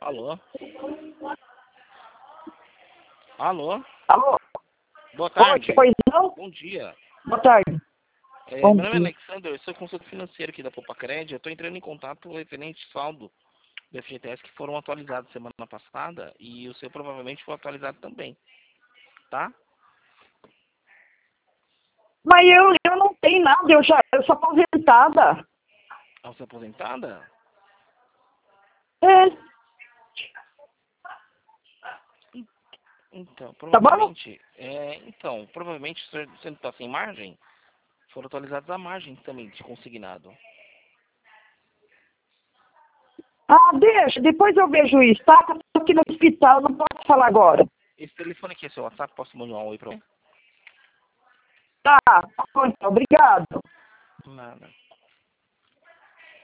Alô? Alô? Alô? Boa tarde. Oi, pois não? Bom dia. Boa tarde. Meu nome é Alexander, eu sou consultor financeiro aqui da Popacred. Eu estou entrando em contato referente ao saldo do FGTS que foram atualizados semana passada e o seu provavelmente foi atualizado também, tá? Mas eu não tenho nada, eu sou aposentada. A você é aposentada? É, Então, tá bom? provavelmente você não está sem margem, foram atualizados a margem também de consignado. Ah, deixa, depois eu vejo isso, tá? Eu tô aqui no hospital, não posso falar agora. Esse telefone aqui é seu WhatsApp, posso mandar um oi para você? Tá bom, então, obrigado. Nada.